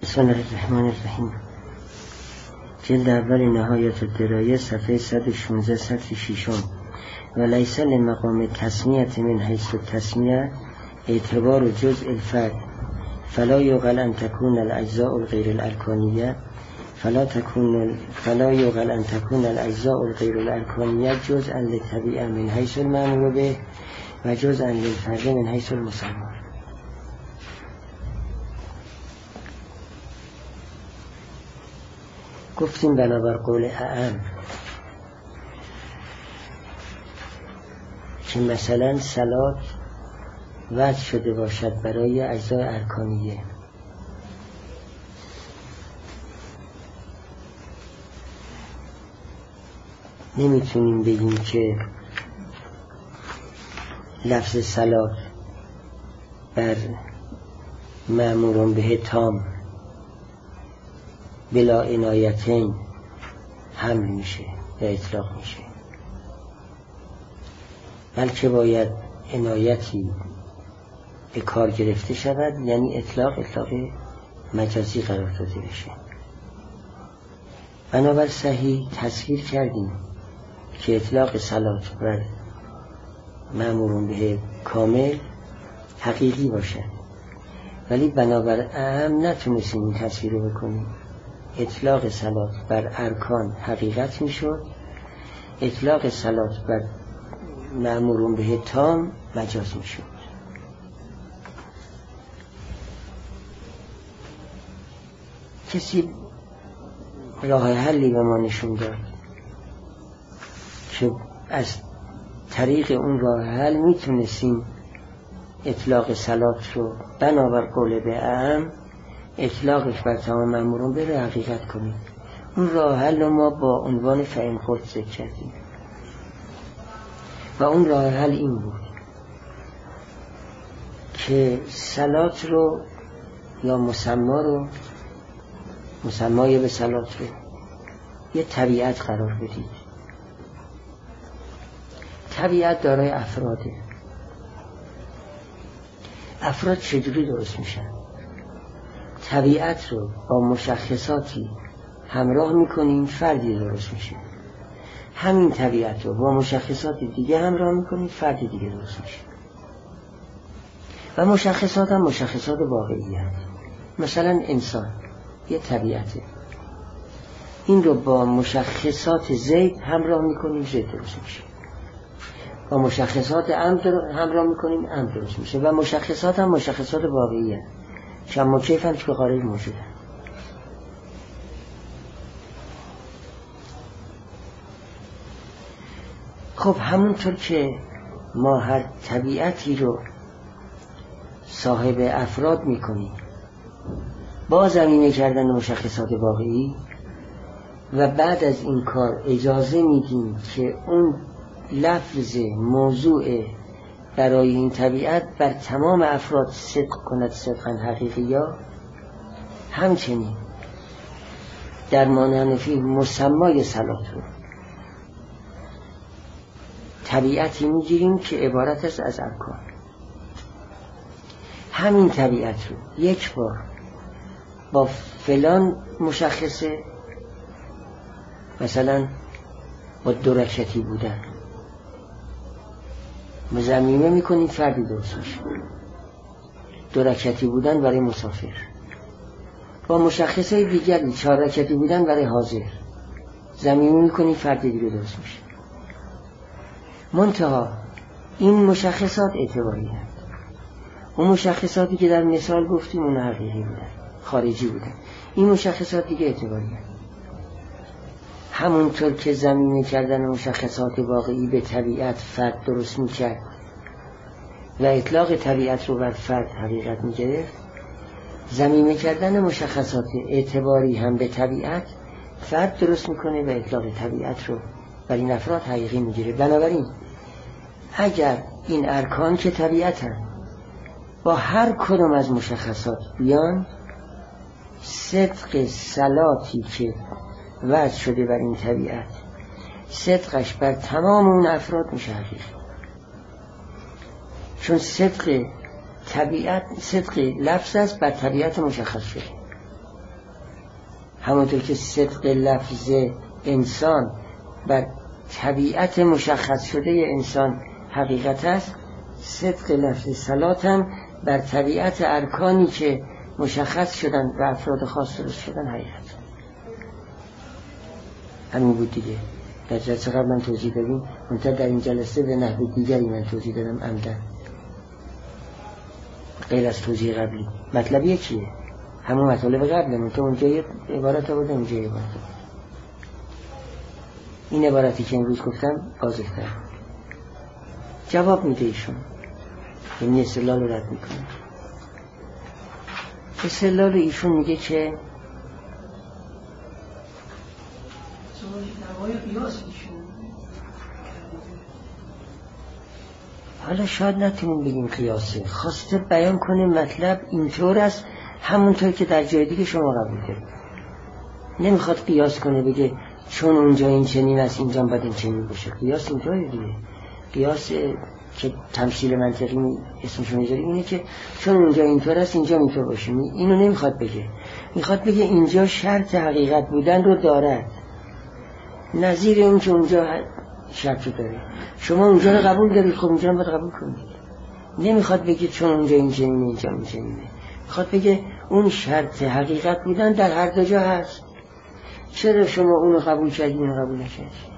بسم الله الرحمن الرحیم. جلد اول نهایت الدرایه صفحه 116 سطر 6. و لیس لمقام تسمیه من حیث التسمیه اعتبار جزء الفرد فلا یقل ان تكون الاجزاء الغیر الارکانیه فلا یقل ان تكون الاجزاء الغیر الارکانیه جزءا للطبیعه من حیث المأمور به و جزءا للفرد من حیث المسمى. گفتیم بنابر قول اعم که مثلا صلات وضع شده باشد برای اجزای ارکانیه، نمیتونیم بگیم که لفظ صلات بر مأمور به تام بلا عنایتین حمل میشه و اطلاق میشه، بلکه باید عنایتی به کار گرفته شود، یعنی اطلاق مجازی قرار داده بشه. بنابر صحیح تصویر کردیم که اطلاق صلات بر مأمور به کامل حقیقی باشد، ولی بنابر اعم نتونستیم این تصویر رو بکنیم. اطلاق صلات بر ارکان حقیقت میشد، اطلاق صلات بر مأمور به تام مجاز میشد. کسی راه حلی به ما نشون داد که از طریق اون راه حل میتونستیم اطلاق صلات رو بنابر قول به اعم اطلاقش بر تمام مأمورون به حقیقت کنیم. اون راه حل رو ما با عنوان فهم خود ذکر کردیم و اون راه حل این بود که صلات رو یا مسمای به صلات رو یه طبیعت قرار بدید. طبیعت دارای افراده. افراد چجوری درست میشن؟ طبیعت رو با مشخصاتی همراه میکنیم، فردی درست میشه. همین طبیعت رو با مشخصات دیگه همراه میکنیم، فردی دیگه درست میشه. و مشخصات هم مشخصات واقعی هست. مثلا انسان یه طبیعته، این رو با مشخصات زید همراه میکنیم، زید درست میشه. با مشخصات امر همراه میکنیم، امر درست میشه. و مشخصات هم مشخصات واقعی هست. کم و کیف هم که خارج موجوده. خب همونطور که ما هر طبیعتی رو صاحب افراد میکنیم با زمینه کردن مشخصات واقعی و بعد از این کار اجازه میدیم که اون لفظ موضوع برای این طبیعت بر تمام افراد صدق کند صدقا حقیقی، یا همچنین در مانحنفی مسمای صلات رو طبیعتی میگیریم که عبارت است از ارکان. همین طبیعت رو یک بار با فلان مشخصه، مثلا با دو رکعتی بودن مضمینه میکنیم، فردی درست میشه. دو رکعتی بودن برای مسافر. با مشخصه دیگری 4 رکعتی بودن برای حاضر ضمیمه میکنیم، فردی دیگه درست میشه. منتها این مشخصات اعتباری هست. اون مشخصاتی که در مثال گفتیم اون حقیقی بودن، خارجی بودن. این مشخصات دیگه اعتباری هست. همونطور که ضمیمه کردن مشخصات واقعی به طبیعت فرد درست میکرد و اطلاق طبیعت رو بر فرد حقیقت میگرفت، ضمیمه کردن مشخصات اعتباری هم به طبیعت فرد درست میکنه و اطلاق طبیعت رو بر این افراد حقیقی میگیره. بنابراین اگر این ارکان که طبیعت هم با هر کدام از مشخصات بیان، صدق صلاتی که وضع شده بر این طبیعت صدقش بر تمام اون افراد میشه حقیقی. چون صدق طبیعت، صدق لفظ است بر طبیعت مشخص شده. همونطور که صدق لفظ انسان بر طبیعت مشخص شده انسان حقیقت است، صدق لفظ صلات هم بر طبیعت ارکانی که مشخص شدن و افراد خاص درست شدن حقیقت. همین بود دیگه. در جلسه قبل من توضیح دادیم، منتها در این جلسه به نحو دیگری من توضیح دادم عمدن، غیر از توضیح قبلی. مطلب یکیه، همون مطالب قبله، منتها اونجا یه عبارت آورده، اونجا یه عبارت آورده. این عبارتی که امروز گفتم واضح‌تر جواب میده ایشون، یعنی استدلال رو رد میکنه. استدلال ایشون میگه که حالا شاید نتونیم بگیم قیاسه، خواسته بیان کنه مطلب اینطور است همونطور که در جای دیگه شما قبول کرد. نمیخواد قیاس کنه بگه چون اونجا این چنین است اینجا باید این چنین باشه. قیاس اینطوره دیگه. قیاس که تمثیل منطقی اسمشو میذاریم اینه که چون اونجا اینطور است اینجا اینطور باشه. اینو نمیخواد بگه، میخواد بگه اینجا شرط حقیقت بودن رو دارد، نظیر اون که اونجا شرط رو داره. شما اونجا رو قبول دارید، خب اونجا رو باید قبول کنید. نمیخواد بگه چون اونجا این چنینه اینجا این چنینه، میخواد بگه اون شرط حقیقت بودن در هر دو جا هست. چرا شما اونو قبول کردید اونو قبول نکردید؟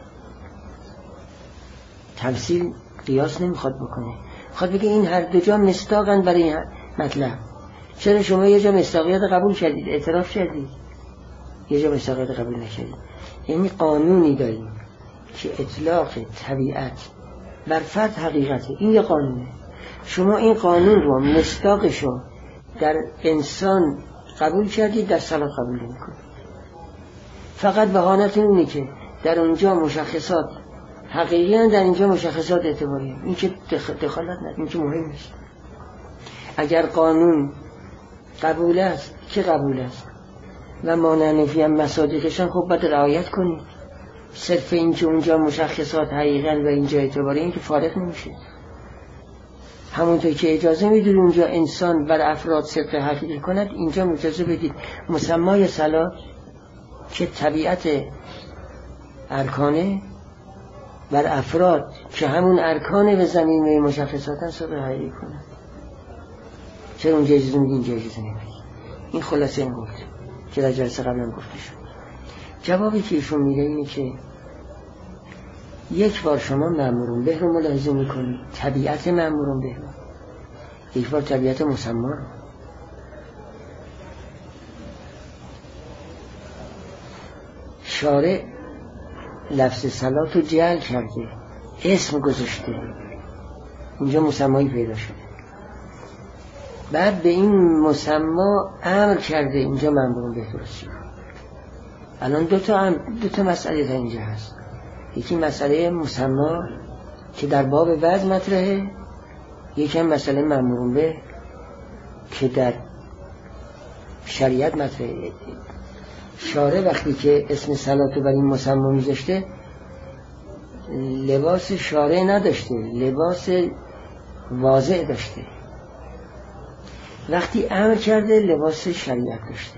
تمثیل قیاس نمیخواد بکنه، میخواد بگه این هر دو جا مصداقن برای این مطلب. چرا شما یه جا مصداقیت قبول کردید، اعتراف کردید، یه جا مصداقیت قبول نکردید؟ یعنی قانونی داریم که اطلاق طبیعت بر فرد حقیقته، این یه قانونه. شما این قانون رو مصداقشو در انسان قبول کردید، در صلات قبول نمی‌کنید. فقط بهانتون اینه که در اونجا مشخصات حقیقی هستند، در اینجا مشخصات اعتباری هستند. این که دخالت نداره، این که مهم نیست. اگر قانون قبول است که قبول است و مانعنفی هم مصادیقشان، خب باید رعایت کنید. صرف این که اونجا مشخصات حقیقی و اینجا اعتباری، این که فارغ نمیشه. همونطور که اجازه میدید اونجا انسان بر افراد صدق حقیقی کند، اینجا اجازه بدید مسمای صلات که طبیعت ارکانه بر افراد که همون ارکانه و زمینه مشخصاتن صدق حقیقی کند. چرا اونجا اجازه میدید اینجا اجازه نمیدید؟ این خلاصه این گفت که در جلسه قبلا گفته شد. جوابی که ایشون میده اینه که یک بار شما مأمورون به رو ملاحظه میکنید، طبیعت مأمورون به رو، یک بار طبیعت مسما رو. شارع لفظ صلات رو جعل کرده، اسم گذاشته، اینجا مسمایی پیدا شده. بعد به این مسما امر کرده، اینجا مأمورون به درست شد. الان دو تا مسئله در اینجا هست. یکی مسئله مسما که در باب وضع مطرحه، یکی هم مسئله مأمورون به که در شریعت مطرحه. شارع وقتی که اسم صلات رو بر این مسما میذاشته، لباس شارع نداشته، لباس واضع داشته. وقتی امر کرده لباس شریعت داشته.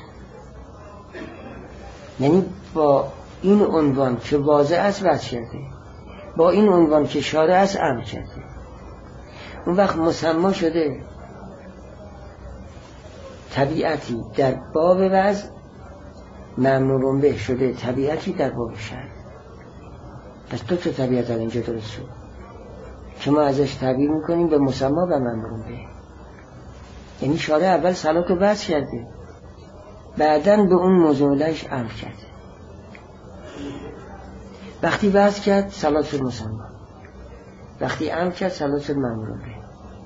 یعنی با این عنوان که واضع است وضع کرده، با این عنوان که شارع است امر کرده. اون وقت مسما شده طبیعتی در باب وضع، مأمورون به شده طبیعتی در باب شرع. پس دو تا طبیعت در اینجا درست شد که ما ازش تعبیر میکنیم به مسما و مأمورون به. یعنی شارع اول صلات رو وضع کرده، بعداً به اون موضوع لش امر کرده. وقتی وضع کرد صلات شد مسما، وقتی امر کرد صلات شد مأمورون به.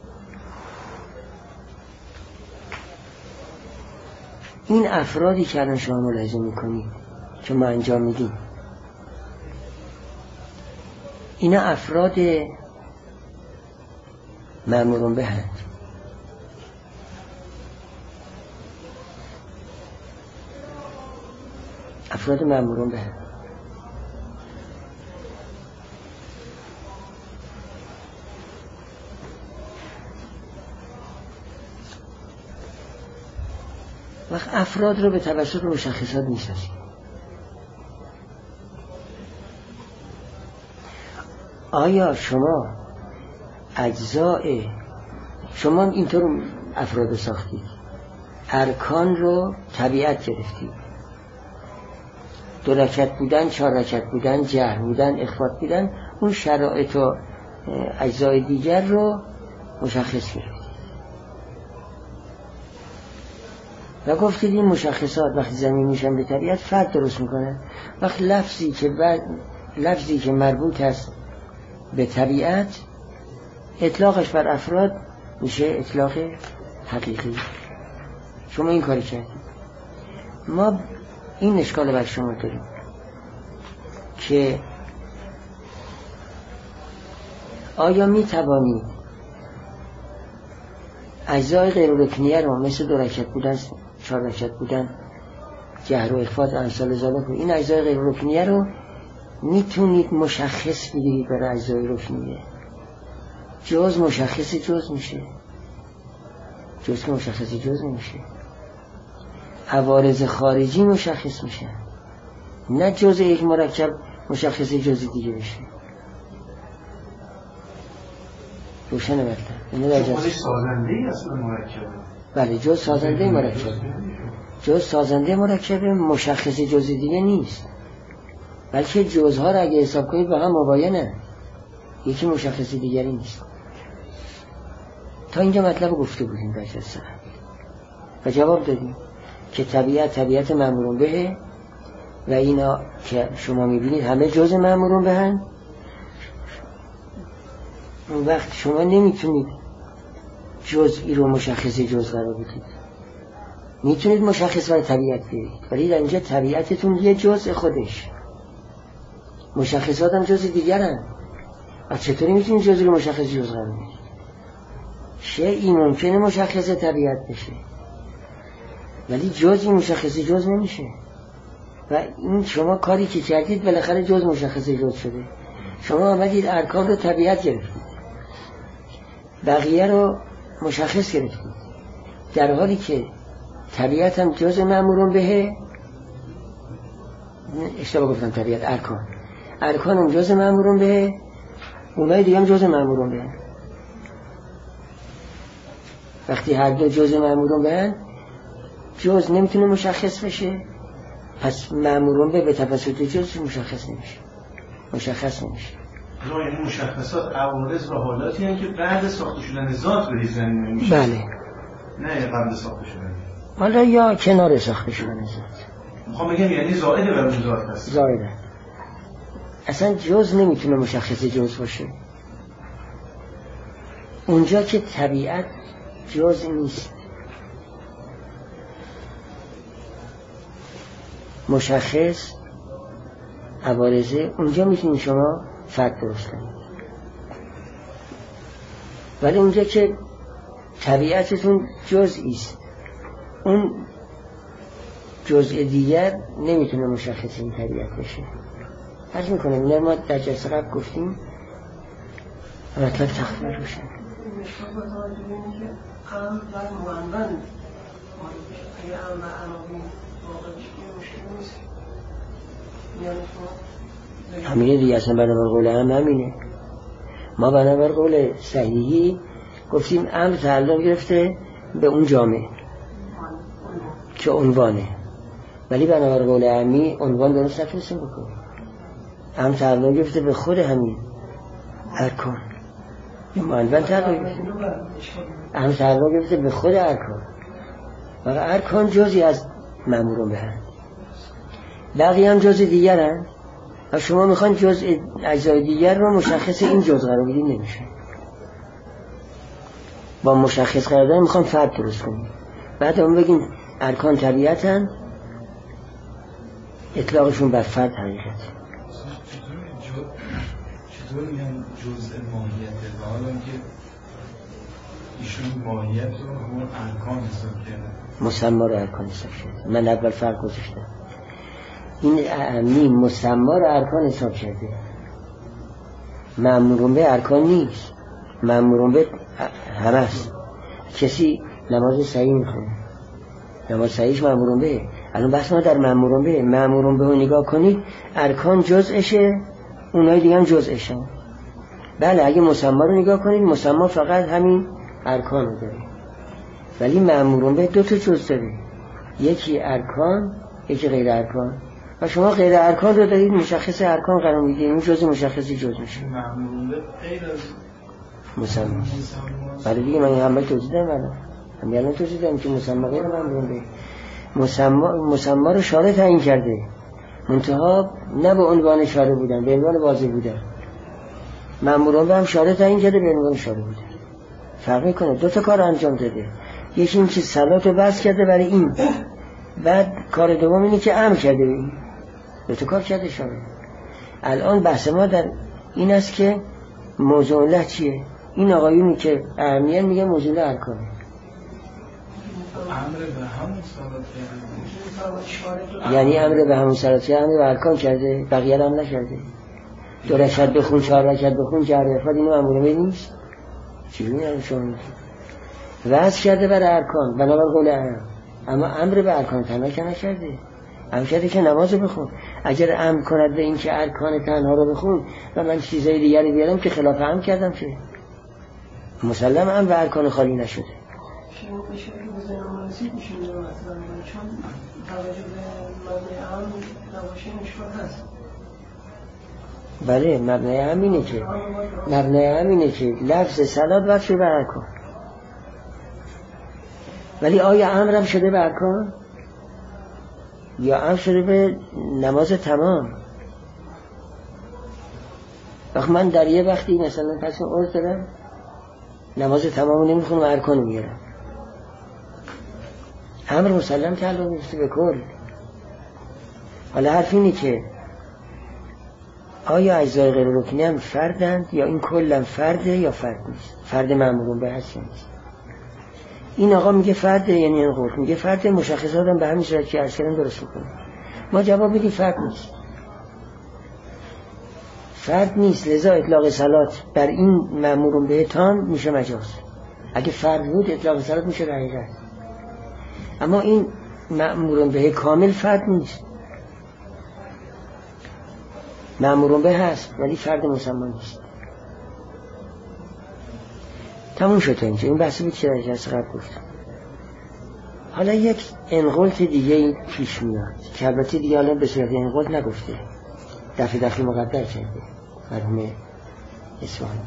این افرادی که الان شما ملاحظه میکنید که ما انجام میدیم، اینا افراد مأمورون به هستند. افراد مأمورون به هستند. وقت افراد رو به توسط مشخصات میسازیم. آیا شما اجزای شما اینطور افراد ساختید، ارکان رو طبیعت گرفتید، 2 رکعت بودن، 4 رکعت بودن، جهر بودن، اخفات بودن، اون شرایط و اجزای دیگر رو مشخص گرفتید و گفتید این مشخصات وقتی زمین میشن به طبیعت فرد درست میکنه. وقت لفظی که مربوط است به طبیعت اطلاقش بر افراد میشه اطلاق حقیقی. شما این کاری کردید. ما این اشکال بر شما داریم که آیا میتوانید اجزای غیر رکنیه رو مثل 2 رکعت بودن، 4 رکعت بودن، جهر و اخفات امثال ذالک رو، این اجزای غیر رکنیه رو میتونید مشخص بگیرید برای اجزای رکنیه؟ جز مشخص جز میشه، جز که مشخص جز نمیشه. عوارض خارجی مشخص میشه، نه جز یک مرکب مشخص جز دیگه بشه. روشنه بردن اینه در خودش سازنده ای اصلا مرکبه. بله جز سازنده مرکبه، جز سازنده مرکبه، مشخص جز دیگه نیست. بلکه جزها را اگه حساب کنید با هم مباینه، یکی مشخص دیگری نیست. تا اینجا مطلب گفته بودیم در جلسه و جواب دادیم که طبیعت مأمورون به و اینا که شما میبینید همه جز مأمورون به هن. اون وقت شما نمیتونید جزئی رو مشخص جز قرار بدید، میتونید مشخص برای طبیعت برید، ولی در اینجا طبیعتتون یه جزء خودش، مشخصات هم جز دیگر هم. از چطوری میتونید جز رو مشخص جز قرار بدید؟ شیئی ممکنه مشخص طبیعت بشه ولی جزئی مشخص جز نمیشه. و این شما کاری که کردید بالاخره جز مشخص جز شده. شما آمدید ارکان رو طبیعت گرفتید، بقیه رو مشخص گرفتید، در حالی که طبیعت هم جز مأمورون بهه. اشتباه گفتم، طبیعت ارکان هم جز مأمورون بهه، اونای دیگه هم جز مأمورون بهه. وقتی هر دو جز مأمورون بهن، جز نمیتونه مشخص بشه، پس مأمورون به توسط جز مشخص نمیشه. یعنی مشخصات عوارض و حالاتی هستند که بعد ساخته شدن ذات به زمین میشه. بله. نه قبل ساخته شدن. حالا یا کنار ساخته شدن ذات. میخوام بگم یعنی زائده بر اون ذات هست. زائده. اصلا جز نمیتونه مشخص جز باشه. اونجا که طبیعت جز نیست، مشخص عوارضه، اونجا میتونید شما فرد درست کنید. ولی اونجا که طبیعتتون جزئی است، اون جزء دیگر نمیتونه مشخص این طبیعت بشه. عرض میکنم اینه ما در جلسه قبل گفتیم، مطلب تخلیه روشن. همینه دیگه، اصلا بنابر قول همینه. ما بنابر قول صحیحی گفتیم امر تعلق گرفته به اون جامعه که عنوانه، ولی بنابر قول عمی عنوان درست نتونستیم بکنیم. امر تعلق گرفته به خود همین ارکان، این عنوان تعلق گرفته، امر تعلق گرفته به خود ارکان و ارکان جزئی از مأمورون بهن، بقیه هم جزء دیگر هن و شما میخوان جزء اجزای دیگر رو مشخص این جزء قرار بدید، نمیشه. با مشخص قرار دادن میخوان فرد درست کنید، بعد هم بگیم ارکان طبیعت هن، اطلاقشون بر فرد حقیقت. چطور میگن جزء ماهیته و حالا که ایشون ماهیت رو اون ارکان حساب کرده، مسما رو ارکان حساب کرده. من اول فرق گذاشتم، این اعمی مسما رو ارکان حساب کرده. مأمورون به ارکان نیست، مأمورون به همه است. کسی نماز صحیح میخونه، نماز صحیحش مأمورون به. الان بحث ما در مأمورون به. مأمورون به رو نگاه کنید، ارکان جزءشه، اونای دیگه هم جزءشن. بله اگه مسما رو نگاه کنید، مسما فقط همین ارکان رو داره، ولی مأمورون به 2 تا جز داره، یکی ارکان یکی غیر ارکان. و شما غیر ارکان رو دارید مشخص ارکان قرار میدید، این جزء مشخصی جز میشه. مأمورون به غیر از مسما. بله دیگه من همه توضیح دادم، الان توضیح دادم که مسما غیر مأمورون به. مسما رو شارع تعیین کرده، منتها نه به عنوان شارع بودن، به عنوان واضح بودن. مأمورون به هم شارع تعیین کرده، به عنوان شارع بودن. فرق میکنه، 2 تا کار انجام داده. یکی این که صلات رو بس کرده برای این، بعد کار دوم اینه که امر کرده به این. 2 تا کار کرده شارع. الان بحث ما در این است که موضوع الله چیه؟ این آقایونی که اهمیت میگه موضوع الله ارکانه. امر به همون صلات کرده، یعنی امر به همون صلات، امر به ارکان کرده، بقیه رو هم نکرده. 2 رکعت بخون، 4 رکعت بخون، 4 رکعت، اینو مأمور به نیست. چی میگن شما؟ وضع کرده برای ارکان بنابر قول اعلام، اما امر به ارکان تنها که نکرده. امر کرده که نماز رو بخون. اگر امر کند به این که ارکان تنها رو بخون و من چیزای دیگری بیارم که خلاف امر کردم، که مسلم امر به ارکان خالی نشده. شما بشه که بزنم مناسب میشه مثلا، چون توجه به مبنای امر نباشه مشکل هست. بله مبنای همینه که لفظ صلات وقت شده به ارکان. ولی آیا امرم شده به ارکان یا امر شده به نماز تمام؟ وقت من در یه وقتی مثلا پس عرض دارم نماز تمام نمیخونم، ارکان میگیرم، امر مسلم تعلق میفته به کل. حالا حرف اینه که آیا اجزای غیر رکنی هم فردند یا این کلم فرده یا فرد نیست؟ فرد مأمورون به هست یا نیست؟ این آقا میگه فرده، یعنی این قول میگه فرد، مشخصات هم به همین صورت که عرض کردم درست میکنه. ما جواب میدیم فرد نیست، فرد نیست. لذا اطلاق صلات بر این مأمورون به تام میشه مجاز. اگه فرد بود اطلاق صلات میشه حقیقت. اما این مأمورون به کامل فرد نیست، مأمورون به هست ولی فرد مسما نیست. تموم شد اینجا. این بحثی بود که در جلسه قبل گفتم. حالا یک انقلت دیگه پیش میاد که البته دیگه الان به صورت انقلت نگفته، دفعه مقدر کرده مرحوم اصفهانی.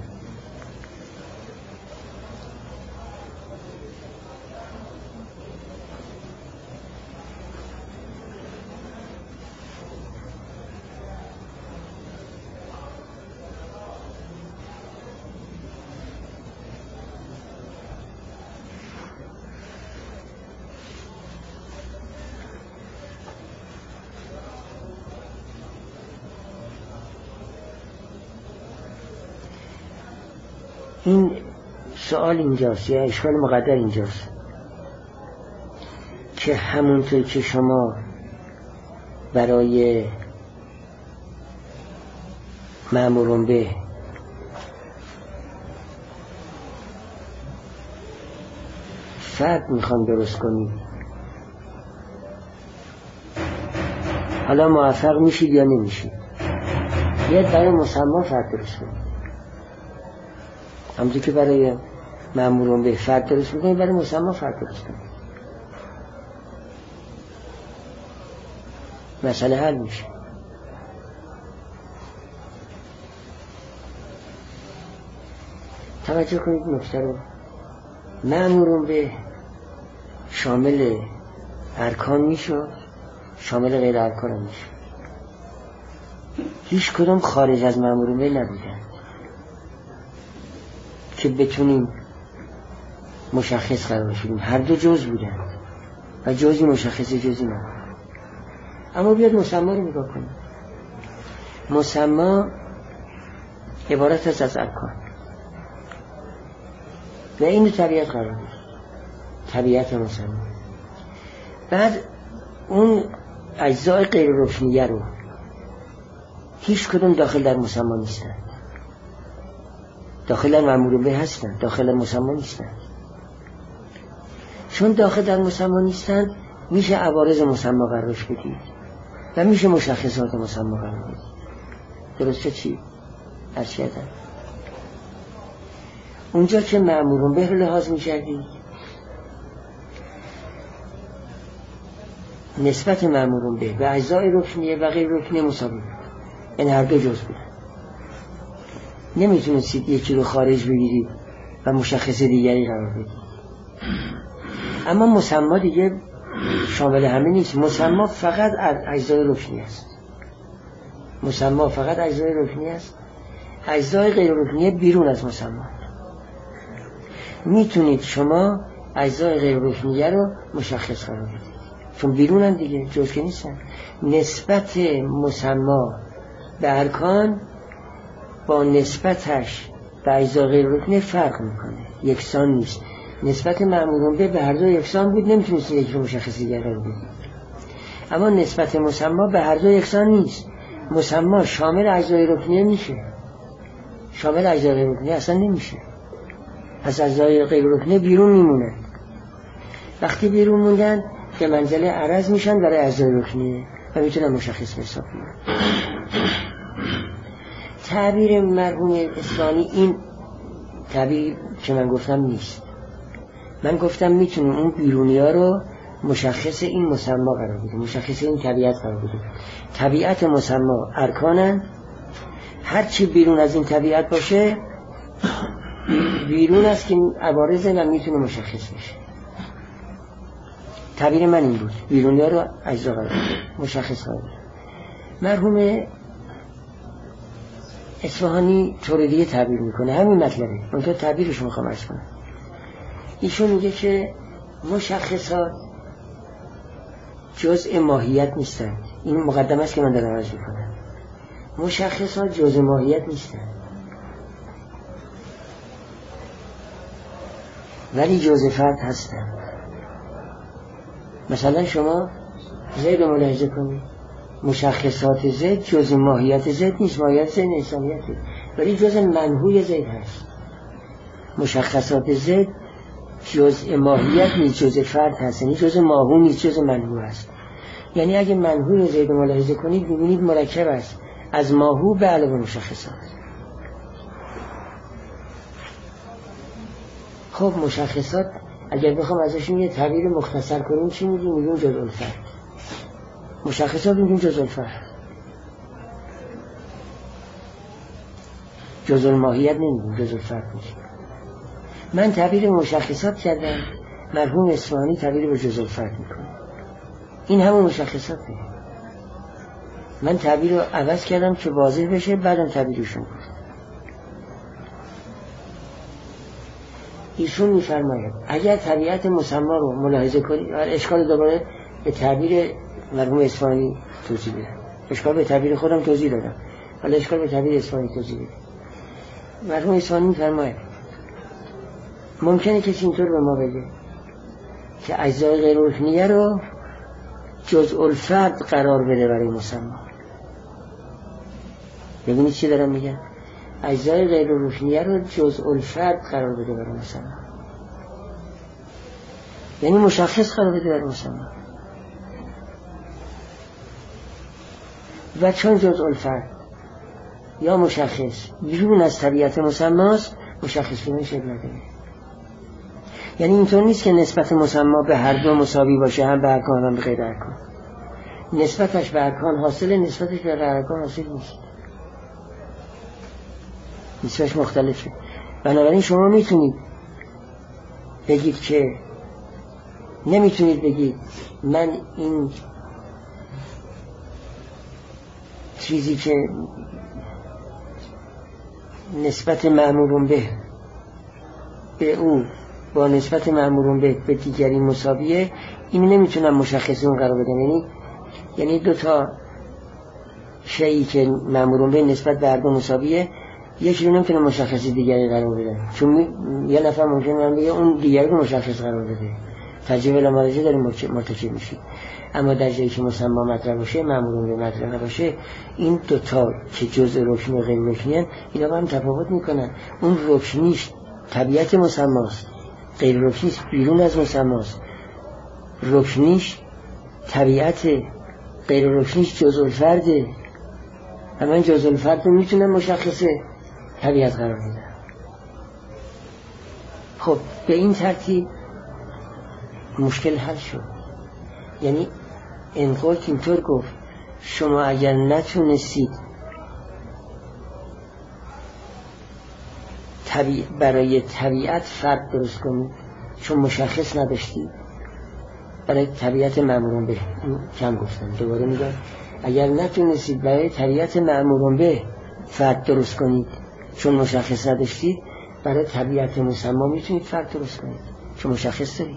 این سوال اینجاست یا اشکال مقدر اینجاست که همونطور که شما برای مأمورون به فرد میخوان درست کنید، حالا موفق میشید یا نمیشید، بیاید برای مسما فرد درست کنید. همونطور که برای مأمورون به فرد درست میکنید، برای مسما فرد درست کنید، مسئله حل میشه. توجه کنید نکته رو. مأمورون به شامل ارکان میشد، شامل غیر ارکان هم میشد. هیچ کدوم خارج از مأمورون به نبودن که بتونیم مشخص قرار شدیم. هر دو جز بودن و جزی مشخص جزی نبود. اما بیاد مسما رو نگاه کنیم. مسما عبارت است از ارکان و این طبیعت قرار داره، طبیعت مسما. بعد اون اجزای غیر رکنیه رو هیچ کدوم داخل در مسما نیستن، داخل در مأمور به هستن، داخل مسما نیستن. چون داخل در مسما نیستن، میشه عوارض مسما قرارش بدید و میشه مشخصات مسما قرار بدید. درسته چی؟ عرض کردم اونجا که مأمورون به لحاظ میکردید نسبت مأمورون به و اجزای رکنیه و غیر رکنیه مساوی بود. این هر دو جز بود. نمیتونستید یکی رو خارج بگیرید و مشخص دیگری قرار بدید. اما مسما دیگه شامل همه نیست. مسما فقط اجزای رکنی است. مسما فقط اجزای رکنی است. اجزای غیر رکنیه بیرون از مسما. میتونید شما اجزای غیر رکنیه رو مشخص قرار بدید چون بیرونن دیگه، جز که نیستن. نسبت مسما به ارکان با نسبتش به اجزا غیر رکنیه فرق میکنه، یکسان نیست. نسبت مأمورون به هر دو یکسان بود، نمیتونستید یک رو مشخص دیگر قرار بدید. اما نسبت مسما به هر دو یکسان نیست. مسما شامل اجزای رکنیه میشه، شامل اجزای غیر رکنیه اصلا نمیشه. پس اجزای غیر رکنیه بیرون میمونن. وقتی بیرون موندن که منزله عرض میشن برای اجزای رکنیه و میتونن مشخص حساب کنن. تعبیر مرحوم اصفهانی این تعبیر که من گفتم نیست. من گفتم میتونیم اون بیرونی ها رو مشخص این مسما قرار بدیم، مشخص این طبیعت قرار بدیم. طبیعت مسما ارکانن، هرچی بیرون از این طبیعت باشه بیرون است که عوارضه و میتونه مشخص بشه. تعبیر من این بود، بیرونی ها رو اجزا قرار بدیم، مشخص قرار بدیم. مرحوم اصفهانی طور دیگه تعبیر میکنه، همین مطلبه، منطقه تعبیرش میخوام عرض کنم. ایشون میگه که مشخصات جزء ماهیت نیستن. این مقدمه است که من دارم عرض میکنم. مشخصات جزء ماهیت نیستن ولی جزء فرد هستن. مثلا شما زید رو ملاحظه کنید، مشخصات زید جزء ماهیت زید نیست، ماهیت زید انسانیته، ولی جزء منهوی زید هست. مشخصات زید جزء ماهیت نیست، جزء فرد هست، یعنی جزء ماهو نیست، جزء منهو هست. یعنی اگه منهوی زید رو ملاحظه کنید ببینید مرکب است از ماهو به علاوه مشخصات. خب مشخصات اگر بخوام ازشون یه تعبیر مختصر کنیم چی میگیم؟ میگیم جزء الفرد. مشخصات میگیم جزء الفرد، جزء الماهیت نمیگیم، جزء الفرد میگیم. من تعبیر مشخصات کردم، مرحوم اصفهانی تعبیر به جزء الفرد میکنه. این همون مشخصات میگه. من تعبیر رو عوض کردم که واضح بشه، بعدم تعبیرشون گفت. ایشون میفرماید اگر طبیعت مسما رو ملاحظه کنید، اشکال دوباره به تعبیر مرحوم اصفهانی توضیح بدم، اشکال به تعبیر خودم توضیح دادم، ولی اشکال به تعبیر اصفهانی توضیح بدم. مرحوم اصفهانی میفرماید ممکنه کسی اینطور به ما بگه که اجزای غیر رکنیه رو جزء الفرد قرار بده برای مسما. ببینید چی دارم میگم؟ اجزای غیر رکنیه رو جزء الفرد قرار بده برای مسما، یعنی مشخص قرار بده برای مسما. و چون جزء الفرد یا مشخص بیرون از طبیعت مسماست، مشخص بودن شکل نداره. یعنی اینطور نیست که نسبت مسما به هر دو مساوی باشه، هم به ارکان هم به غیر ارکان. نسبتش به ارکان حاصله، نسبتش به غیر ارکان حاصل نیست، نسبتش مختلفه. بنابراین شما میتونید بگید که نمیتونید بگید من این چیزی که نسبت مأمورون به او با نسبت مأمورون به دیگری مساویه، این نمیتونم مشخص اون قرار بدم. یعنی دو تا شیئی که مأمورون به نسبت به هر دو مساویه، یکی رو نمیتونم مشخص دیگری قرار بدم، چون یه نفر ممکنه من بگه اون دیگری رو مشخص قرار بده، ترجیح الامارجه داریم مرتکب میشید. اما در جایی که مسما مطرح باشه، مأمورون به مطرح نباشه، این دوتا که جزء رکنی و غیر رکنی اینا با هم تفاوت میکنن. اون رکنیش طبیعت مسماست، غیر رکنیش بیرون از مسماست. رکنیش طبیعت غیر رکنیش جزء الفرده و من جزء الفرد میتونم مشخص طبیعت قرار بدم. خب به این ترتیب مشکل حل شد. یعنی انقل اینطور گفت شما اگر نتونستید برای طبیعت فرد درست کنید چون مشخص نداشتید، برای طبیعت مأموران به کم گفتم، دوباره میگم اگر نتونستید برای طبیعت مأموران به فرد درست کنید چون مشخص نداشتید، برای طبیعت مسما میتونید فرد درست کنید چون مشخص دارید.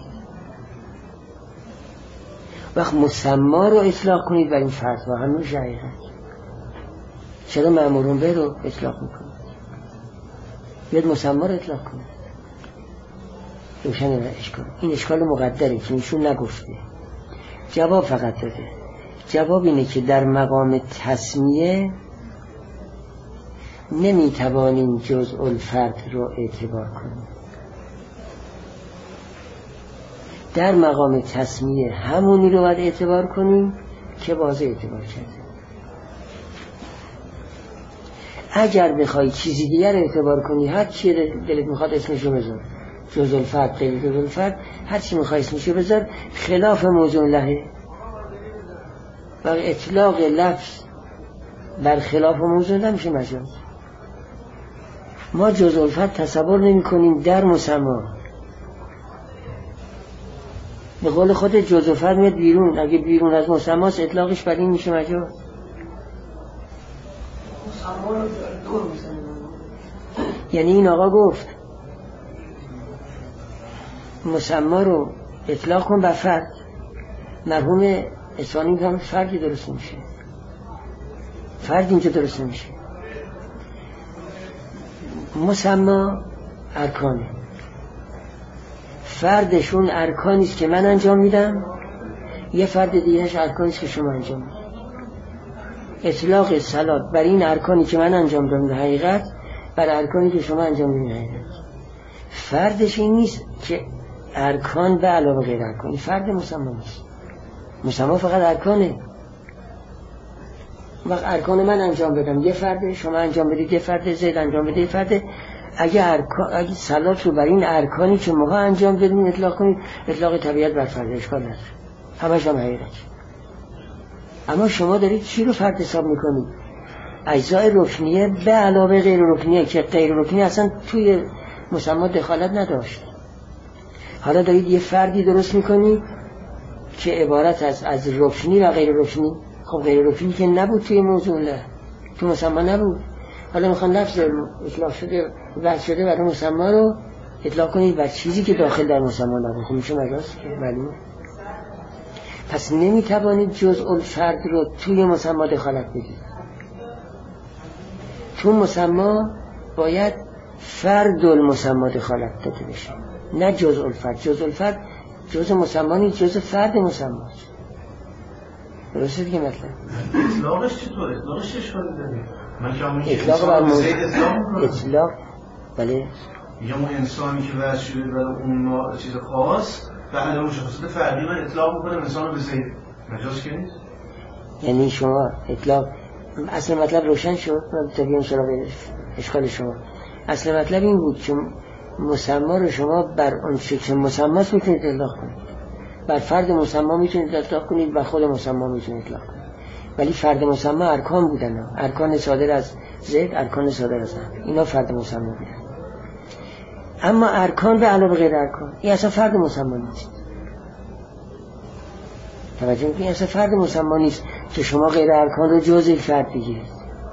وقت مسما رو اطلاق کنید بر این فرد و هنوز حقیقت. چرا مأموران به رو اطلاق میکنید؟ بیاد مسما رو اطلاق کنید. روشن اشکال. این اشکال مقدره که ایشون نگفته، جواب فقط داده. جواب اینه که در مقام تسمیه نمیتوانیم جزء الفرد رو اعتبار کنیم. در مقام تسمیه همونی رو باید اعتبار کنیم که واضح اعتبار کرده. اگر بخوای چیزی دیگر اعتبار کنی، هر چی دلت میخواد اسمشو بذار، جزء الفرد، غیر جزء الفرد، هر چی میخوای اسمشو بذار، خلاف موضوع لهه و اطلاق لفظ بر خلاف موضوع نمیشه مجاز. ما جزء الفرد تصور نمی کنیم در مسما. به قول خود جزء الفرد میاد بیرون، اگه بیرون از مسماست اطلاقش بر این میشه مجاز. یعنی این آقا گفت مسما رو اطلاق کن بر فرد، مرحوم اسفانی هم فردی درست میشه، فرد اینجا درست میشه. مسما ارکانه، فردشون ارکانیست که من انجام میدم، یه فرد دیگهش ارکانیست که شما انجام میدم. اطلاق صلات بر این ارکانی که من انجام دادم حقیقت، بر ارکانی که شما انجام میدید حقیقت. فردش این نیست که ارکان به علاوه غیر ارکان، این فرد مسما نیست. مسما فقط ارکانه. وقت ارکان من انجام بدم یه فرد، شما انجام بدید یه فرد، زید انجام بدید یه فرد. اگه صلات رو بر این ارکانی که موقع انجام بدیم اطلاق کنید، اطلاق طبیعت بر فرد اشکال نداره، همش هم حقیقت. اما شما دارید چی رو فرد حساب میکنید؟ اجزای رکنیه به علاوه غیر رکنیه که غیر رکنی اصلا توی مسما دخالت نداشت. حالا دارید یه فردی درست میکنید که عبارت از رکنی و غیر رکنی. خب غیر رکنی که نبود توی موضوع له، تو مسما نبود. حالا میخوان لفظ اطلاق شده وضع شده برای مسما رو اطلاق کنید بر چیزی که داخل در مسما نبود. خب میشه مجاز که معلومه. پس نمیتوانید جزء الفرد رو توی مسما دخالت بدید. تو مسما باید فرد المسما دخالت داده بشه، نه جزء الفرد. جزء الفرد جزء مسما نیست، جزء فرد مسما است. درسته دیگه مطلب؟ اطلاقش چطوره؟ اطلاقش چه اشکالی داره؟ من که همون اطلاق بر اطلاق بله میگم اون انسانی که وضع شده برای اون چیز خاص و علاوه شخصیت فردی من اطلاق میکنم انسان رو به زید، مجاز که نیست؟ یعنی شما اطلاق اصل مطلب روشن شد. من تبیین سراغ اشکال شما. اصل مطلب این بود که مسما رو شما بر اون چه مسماست میتونید اطلاق کنید، بر فرد مسما میتونید اطلاق کنید، بر خود مسما میتونید اطلاق کنید. ولی فرد مسما ارکان بودن، ارکان صادر از زید، ارکان صادر از هم، اینا فرد مسما بودن. اما ارکان به علاوه غیر ارکان، این اصلا فرد مسما نیست. توجه میکنید؟ اصلا فرد مسما نیست که شما غیر ارکان رو جزء فرد بگیرید.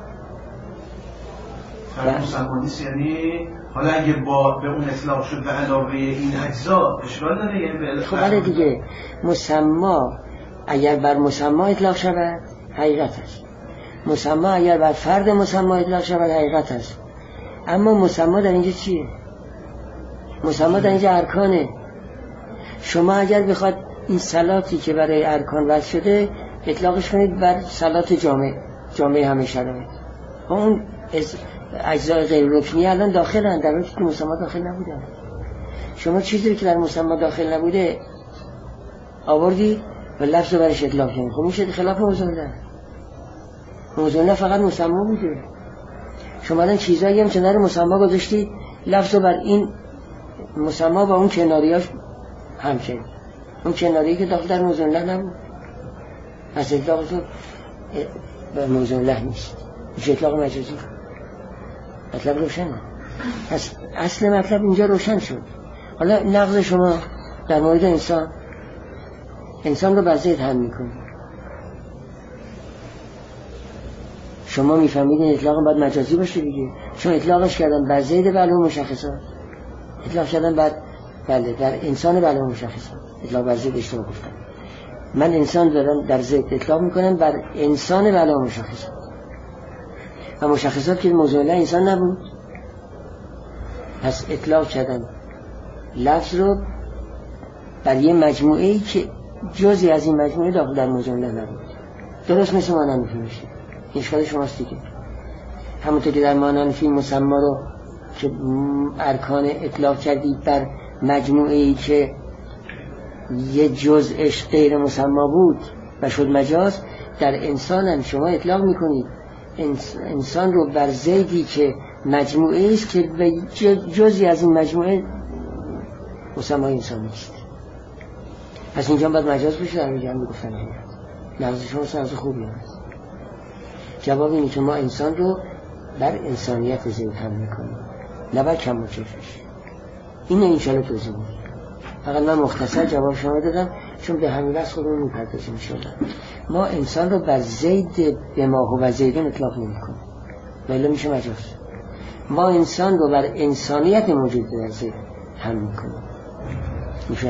فرد مسما نیست یعنی حالا اگه به اون اطلاق شد به علاوه این اجزا اشکال داره؟ یعنی خب بله دیگه، مسما اگر بر مسما اطلاق شود حقیقت است، مسما اگر بر فرد مسما اطلاق شود حقیقت است. اما مسما در اینجا چیه؟ مسما در اینجا ارکانه. شما اگر بخواد این صلاتی که برای ارکان وضع شده اطلاقش کنید بر صلات جامعه همه شرایط، اون اجزای غیر رکنی الان داخلن، در حالی که مسما داخل نبودن. شما چیزی که در مسما داخل نبوده آوردی و لفظ رو برش اطلاق کنید. خب میشه خلاف موضوع نه فقط مسما بوده. شما الان چیزایی هم کنار مسما گذاشتی، لفظ رو بر این مسما با اون کناریاش همچنین، اون کناری که داخل در موضوع الله نبود، پس اطلاق تو بر موضوع الله نیست، میشه اطلاق مجازی. مطلب روشنه. پس اصل مطلب اینجا روشن شد. حالا نقض شما در مورد انسان رو بر ضد هم میکنه. شما میفهمیدین اطلاق باید مجازی باشه دیگه، چون اطلاقش کردن بر ضد معلوم مشخصات، اطلاق کردن بعد بله در انسان معلوم مشخصات، اطلاق بر ضد اشتباه گفتم. من انسان دارم در ضد اطلاق میکنم بر انسان معلوم مشخصات، و مشخصات که موضوع الله انسان نبود. پس اطلاق کردن لفظ رو بر یه مجموعه‌ای که جزئی از این مجموعه داخل در موضوع الله نبود. درست مثل مانند میشه. اشکال شماست دیگه. همونطور که در مانند فیلم مسما رو که ارکان اطلاق کردید بر مجموعه‌ای که یه جزءش غیر مسما بود و شد مجاز، در انسان هم شما اطلاق میکنید انسان رو بر ضدی که مجموعه است که جزئی از این مجموعه مسمای انسان نیست. پس اینجا باید مجاز بشه. در اینجا هم بگفتن لفظ شما سنز خوبی هست. جواب اینه که ما انسان رو بر انسانیت ضد هم میکنیم، نه بر کم و کیفش. اینه انشاءالله توضیح میدیم. فقط من مختصر جواب شما دادم چون به همین بحث خودمون میپردازیم انشاءالله. ما انسان رو بر ضد به ما و زیدون اطلاق نمیکنیم، ولی میشه مجاز. ما انسان رو بر انسانیت موجود در ضد هم میکنیم. میشه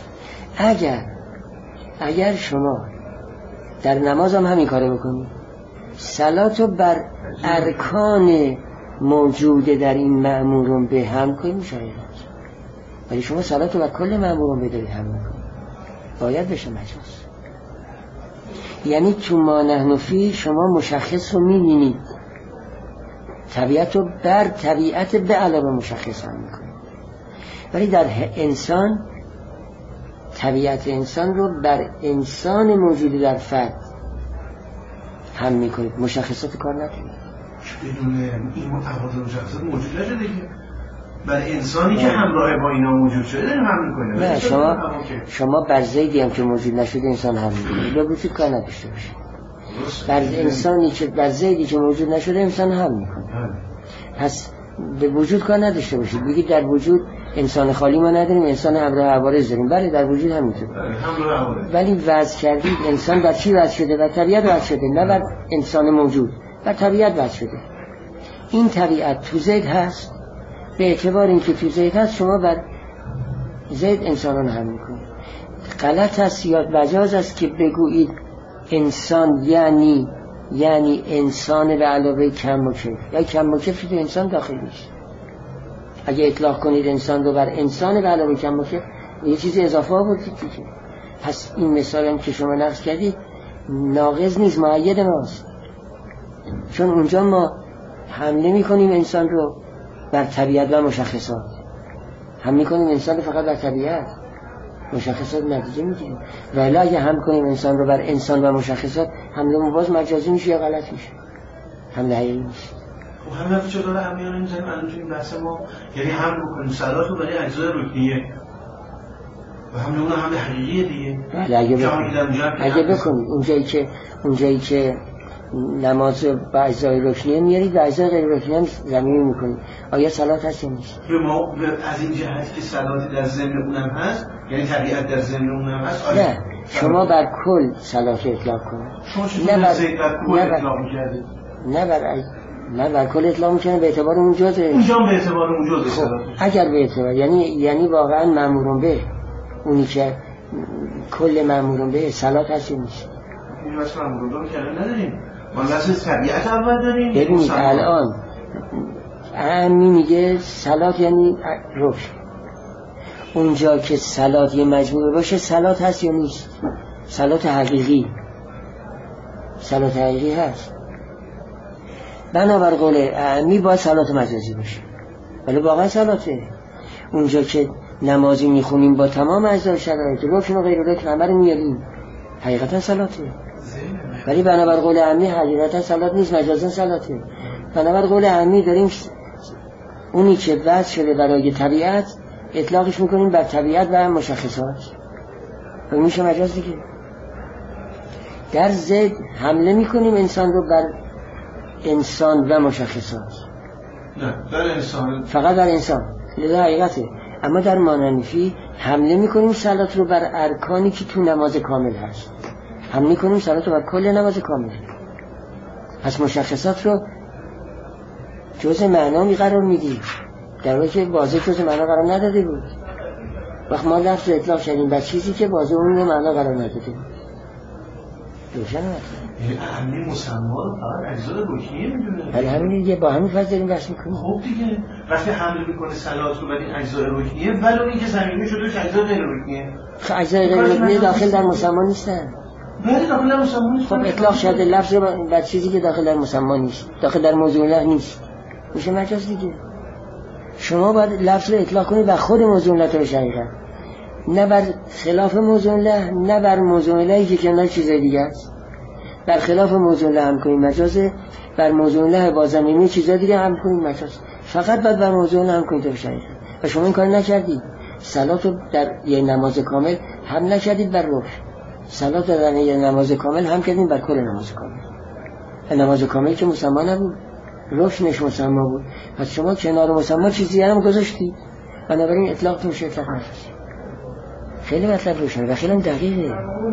اگر شما در نماز هم همین کارو بکنید، صلات رو بر ارکان موجوده در این مأمورون به هم کنید، میشه. ولی شما صلات رو بر کل مأمورون به دارید هم میکنید، باید بشه مجاز. یعنی تو ما نحن فی شما مشخص رو میبینید، طبیعت رو بر طبیعت به علاوه مشخص هم میکنید، ولی در انسان طبیعت انسان رو بر انسان موجود در فرد هم میکنید، مشخصات کار نکنید. بدون این متفاوت مشخصات موجود نشده که بر انسانی که همراه با اینا موجود شده داریم هم میکنیم. نه شما بر ضدی هم که موجود نشده انسان هم میکنید، به وجود کار نداشته باشید. بر انسانی که بر ضدی که موجود نشده انسان هم میکنه. پس به وجود کار نداشته باشید. بگید در وجود انسان خالی ما نداریم، انسان همراه عوارض داریم. بله در وجود همینطور، ولی وضع کردید انسان بر چی وضع شده؟ بر طبیعت وضع شده، نه بر انسان موجود، بر طبیعت وضع شده. این طبیعت تو زید هست، به اعتبار اینکه تو زید هست شما بر زید انسانان هم میکنید. غلط است یا مجاز است که بگویید انسان یعنی انسان به علاوه کم و کیف، یا کم و کیف تو انسان داخل نیست. اگه اطلاق کنید انسان رو بر انسان به علاوه کم و کیف، یه چیزی اضافه آوردید دیگه. پس این مثال هم که شما نقص کردید ناقض نیست، مؤید ماست. چون اونجا ما حمله میکنیم انسان رو بر طبیعت و مشخصات، هم میکنیم انسان رو فقط بر طبیعت مشخصات نتیجه میگیریم. ولی اگه هم کنیم انسان رو بر انسان و مشخصات، حمله باز مجازی میشه یا غلط میشه، حمله حقیقی میشه. خب همین حرف چطور همیان نمیزنیم الان توی این بحث ما، یعنی هم بکنیم صلات رو برای اجزای رکنیه و حمله اون حمله حقیقیه دیگه. بله اگه بکنیم اونجایی که نماز با اجزای رکنیه میارید و اجزای غیر رکنیه هم زمینی میکنید، آیا صلات هست یا نیست؟ ما از این جهت که صلات در ضمن اونم هست، یعنی طبیعت در ضمن اونم هست، نه شما بر کل صلات اطلاق کنید. شما چطور بر کل اطلاق میکردید؟ نه بر کل اطلاق میکنه به اعتبار اون جزء. اونجا به اعتبار اون جزء صلات. اگر به اعتبار یعنی واقعا مأمورون به اونی که کل مأمورون به صلات هست نیست. این واسه مأمورون به کلام نداریم. ما واسه طبیعت اول داریم. ببینید الان عمی میگه صلات یعنی روش. اونجا که صلات یه مجموعه باشه صلات هست یا نیست؟ صلات حقیقی هست. بنابر قول عمی باید صلات مجازی باشه، ولی واقعا صلاته. اونجا که نمازی میخونیم با تمام اجزای شرایط، رکن و غیر رکن همه رو میاریم، حقیقتا صلاته، ولی بنابر قول عمی حقیقتا صلات نیست، مجازا صلاته. بنابر قول عمی داریم اونی که وضع شده برای طبیعت اطلاقش میکنیم بر طبیعت و مشخصات و میشه مجاز دیگه. در ضد حمله میکنیم انسان رو بر انسان و مشخصات، نه بر انسان، فقط بر انسان، لذا حقیقته. اما در ماننفی حمله میکنیم صلات رو بر ارکانی که تو نماز کامل هست، حمله میکنیم صلات رو بر کل نماز کامل. پس مشخصات رو جزء معنی قرار میدیم در حالی که واضح جزء معنا قرار نداده بود. وقت ما لفظ اطلاق کردیم بر چیزی که واضح اون رو معنا قرار نداده. روشن همین مسما رو فقط اجزای رکنیه میدونه. ولی همین دیگه با همین فاز داریم بحث میکنیم. خب دیگه وقتی حمله میکنه صلات رو بر این اجزای رکنیه، ولو اینکه زمینی شده اجزای غیر رکنیه. خب اجزای غیر رکنیه داخل در مسما نیستن. ولی داخل در مسما نیست. خب اطلاق شده لفظ رو بر چیزی که داخل در مسما نیست، داخل در موضوع الله نیست، میشه مجاز دیگه. شما باید لفظ رو اطلاق کنید بر خود موضوع الله تو شریعت، نه بر خلاف موضوع الله، نه بر موضوع الله که کنار چیزای دیگه است. بر خلاف موضوع الله هم کنید مجازه، بر موضوع الله با زمینی چیزای دیگه هم کنید مجاز. فقط باید بر موضوع الله هم کنید تو شریعت. و شما این کار نکردید. صلات رو در یه نماز کامل هم نکردید بر رکن. صلات رو در یه نماز کامل هم کردید بر کل نماز کامل. نماز کامل که مسما نبود، رکنش مسما بود. پس شما کنار مسما چیزی هم گذاشتید، بنابراین اطلاق تو اطلاق نشد. خیلی مطلب روشنه و خیلی دقیقه.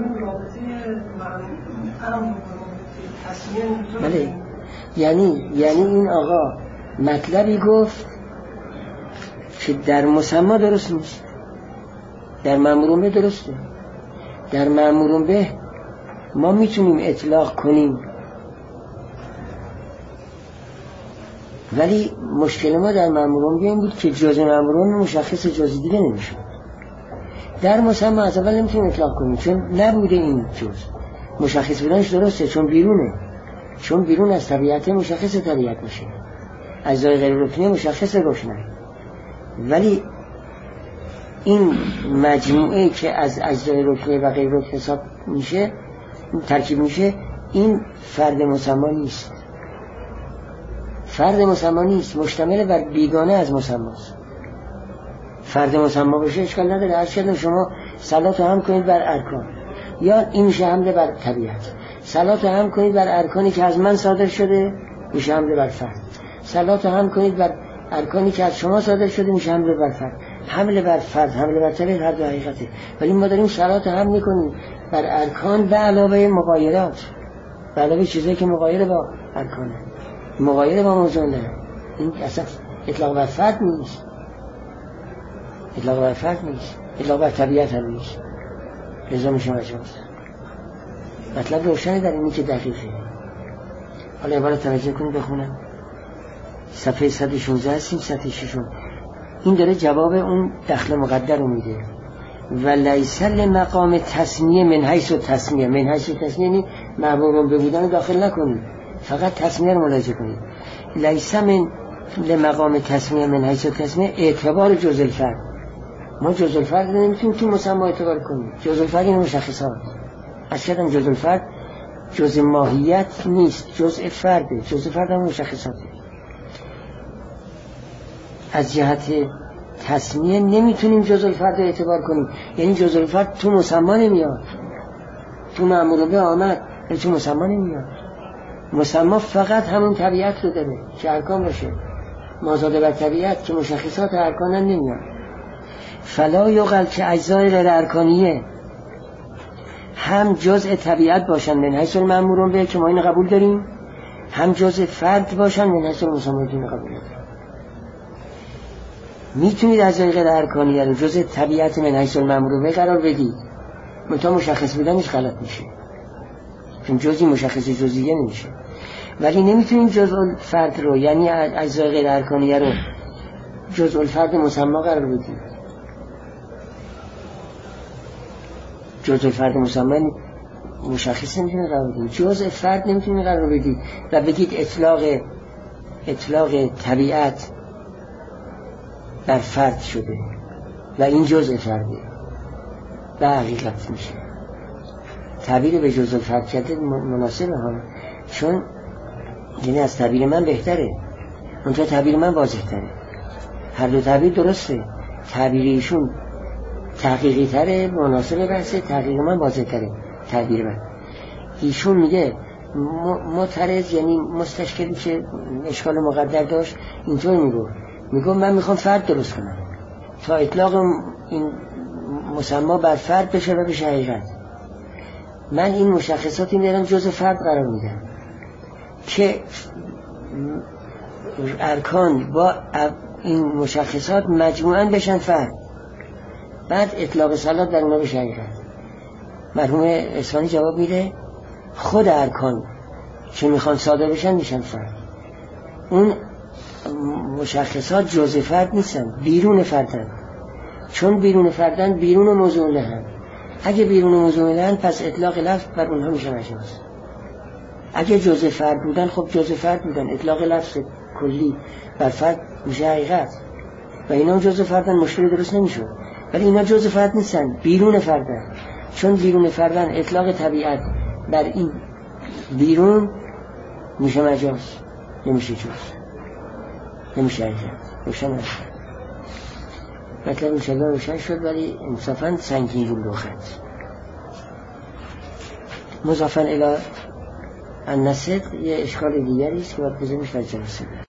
بله، یعنی این آقا مطلبی گفت که در مسما درست نیست، در مأمورون به درسته. در مأمورون به ما میتونیم اطلاق کنیم، ولی مشکل ما در مأمورون به این بود که جزء مأمورون مشخص جزء دیگه نمیشه. در مسما از اول نمیتونیم اطلاق کنیم چون نبوده این جزء. مشخص بودنش درسته چون بیرونه، چون بیرون از طبیعت مشخص طبیعت میشه، اجزای غیر رکنی مشخص روشنه. ولی این مجموعه که از اجزای رکنی و غیر رکنی حساب میشه، ترکیب میشه، این فرد مسما نیست. فرد مسما نیست، مشتمل بر بیگانه از مسماست. فرد مسما باشه اشکال نداره. هر چقدر شما صلات هم کنید بر ارکان، یا این میشه حمله بر طبیعت. صلات هم کنید بر ارکانی که از من صادر شده، میشه حمله بر فرد. صلات هم کنید بر ارکانی که از شما صادر شده، میشه حمله بر فرد. حمله بر فرد، حمله بر طبیعت هر دو حقیقته. ولی ما داریم صلات هم میکنیم بر ارکان به علاوه مغایرات، به علاوه چیزایی که مغایر با ارکانه، مغایر با موضوع نه. این اصلا اطلاق بر فرد نیست، اطلاق بر فرد نیست، اطلاق بر طبیعت هم نیست. لذا میشه مجاز. مطلب روشنی در اینی که دقیقه. حالا عبارت توجه کنید بخونم. صفحه 116 هستیم، صفحه 6. این داره جواب اون دخل مقدر رو میده. و لیس لمقام تسمیه من حیث التسمیه. من حیث التسمیه یعنی محبوبون به بودن داخل نکنید، فقط تسمیه رو ملاحظه کنید. لیس من لمقام تسمیه من حیث التسمیه اعتبار جزء الفرد. ما جزء الفرد نمیتونیم تو مسما اعتبار کنیم. جزء الفرد این مشخصات. اصلا جزء الفرد جزء ماهیت نیست، جزء فرده. جزء فرد هم مشخصاته. از جهت تسمیه نمیتونیم جزء الفرد رو اعتبار کنیم. یعنی جزء الفرد تو مسما نمیاد، تو مأمور به آمد ولی تو مسما نمیاد. مسما فقط همون طبیعت رو داره که ارکان باشه، مازاده بر طبیعت که مشخصات ارکان هم نمیاد. فلا یقل که اجزای غیر ارکانیه هم جزء طبیعت باشن من حیث المأمور به که ما این قبول داریم، هم جزء فرد باشن من حیث المسما قبول داریم. میتونید اجزای غیر ارکانیه رو جزء طبیعت من حیث المأمور به قرار بدید، متا مشخص بودنش غلط میشه چون جزئی مشخص جزئیه نمیشه. ولی نمیتونید جزء فرد رو یعنی اجزای غیر ارکانیه رو جزء الفرد مسما قرار بدید. جزء فرد مسما مشخص نمیتونید قرار بدید، جزء فرد نمیتونید قرار بدید و بگید اطلاق طبیعت بر فرد شده و این جزء فرده و حقیقت میشه. تعبیر به جزء الفرد کردن مناسبه ها، چون یعنی از تعبیر من بهتره، اونجا تعبیر من واضح تره. هر دو تعبیر درسته، تعبیر ایشون تحقیقی تره، مناسب بحثه، تحقیق من واضح تره. تعبیر من ایشون میگه معترض یعنی مستشکلی که اشکال مقدر داشت اینطور میگو من میخوام فرد درست کنم تا اطلاق این مسما بر فرد بشه و بشه حقیقت. من این مشخصاتی میارم جزء فرد قرار میدم که ارکان با این مشخصات مجموعاً بشن فرد، بعد اطلاق صلات در اونا بشه حقیقت. مرحوم اصفهانی جواب میده خود ارکان که میخوان صادر بشن میشن فرد. اون مشخصات جزء فرد نیستن، بیرون فردن. چون بیرون فردن بیرون موضوع لهن. اگه بیرون موضوع لهن پس اطلاق لفظ بر اونها میشه مجاز. اگه جزء فرد بودن خب جزء فرد بودن، اطلاق لفظ کلی بر فرد میشه حقیقت و اینا جزء فردن، مشکلی درست نمیشه. ولی اینا جزء فرد نیستن، بیرون فردن. چون بیرون فردن اطلاق طبیعت بر این بیرون میشه مجاز، نمیشه جز، نمیشه حقیقت. روشن هست مطلب انشاءالله روشن شد، ولی انصافاً سنگین رو خط مضافاً الی النصد یه اشکال دیگری است که باید بزنیش در جلسه.